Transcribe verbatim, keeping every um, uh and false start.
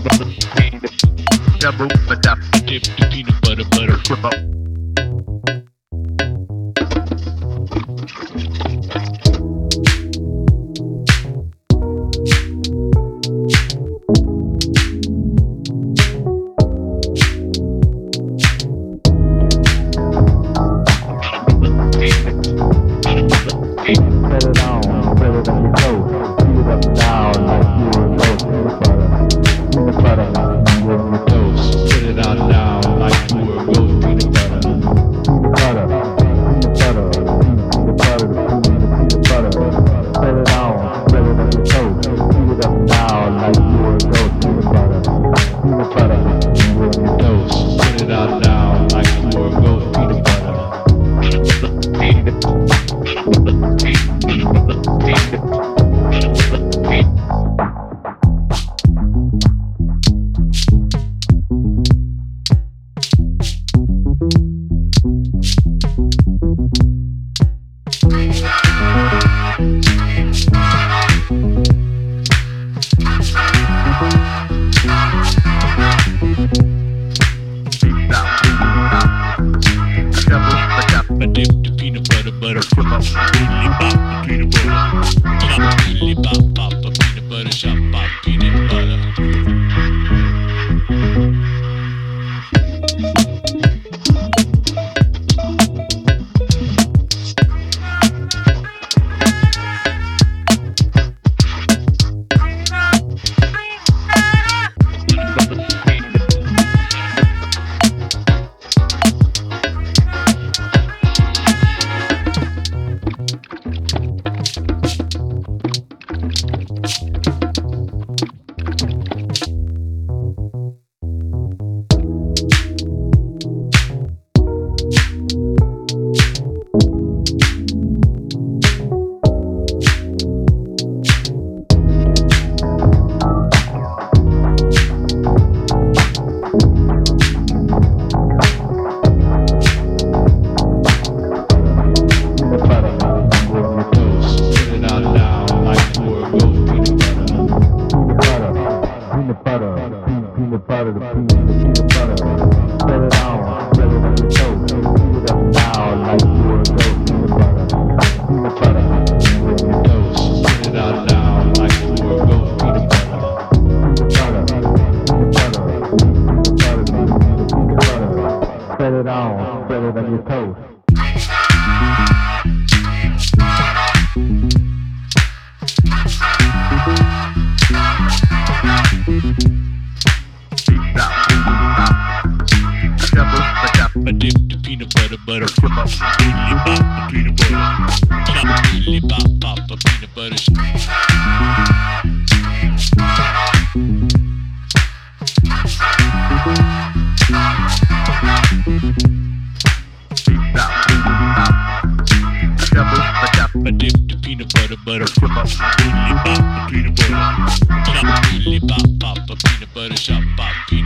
Double, but up, dip the peanut butter, butter, flip up. Set it on, spread it on your toes. Heat it up now like you were a ghost. Peanut butter, peanut butter, you on your toes. Put it on now like you were a ghost. Peanut butter, Peanut butter, peanut butter, peanut butter, peanut butter. Set it on, spread it on your toes. Heat it up now like you were a ghost. Peanut butter, peanut butter, you on your toes. put it on now like you were a ghost. Peanut butter. I dip the peanut butter, butter, flip up. Really pop the peanut butter. Chop, really pop, pop the peanut butter, shop, pop peanut butter. Peanut butter, peanut butter, the peanut, peanut butter. Set it on, spread it on your toes. Heat it up now like you were a ghost. Peanut butter, peanut butter, you on your toes. Put it on now like you were a ghost. Peanut butter. Peanut butter, peanut butter, peanut butter, peanut butter. Set it on, spread it on your toes. I dip the peanut butter, butter, flip up. Really pop the peanut butter. Chop, really pop, pop the peanut butter. I dip the peanut butter, butter, flip up. Really pop the peanut butter. Chop, really pop, pop the peanut butter, shop, pop peanut